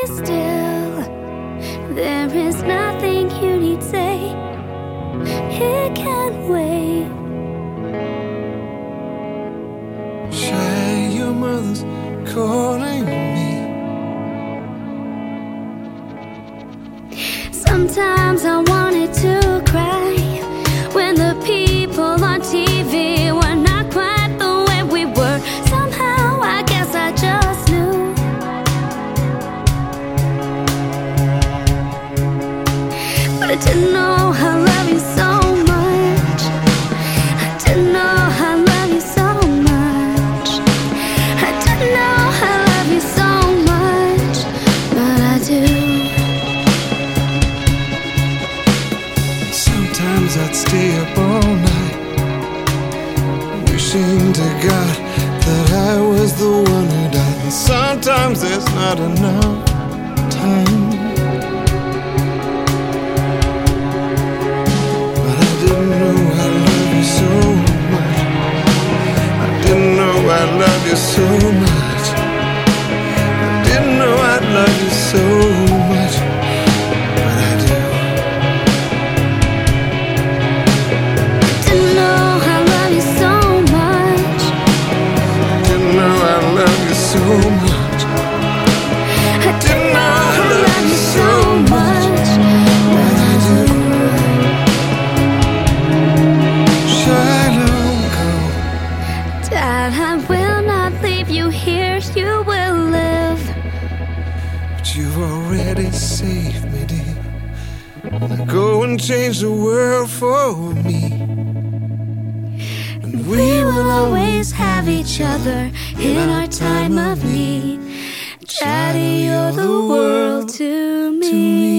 still. There is nothing you need say. It can't wait. Shy, your mother's calling me. Sometimes I wanted to cry when the people on TV were not quite the way we were. Somehow I guess I just knew. But I didn't know I love you so much. I didn't know I love you so much. I didn't know I love you so much, but I do. Sometimes I'd stay up all night, wishing to God that I was the one who died. And sometimes there's not enough time, but I didn't know I love you so much. I didn't know I love you so much. I didn't know I love you so much, but I do. Didn't know I love you so much. Didn't know I love you so much. I didn't know I love you so much, but I do. Shalom, go. Dad, I will not leave you here. You will live. But you've already saved me, dear. Now go and change the world for me. And We will always have each other in our time of need. Daddy, you're the world to me.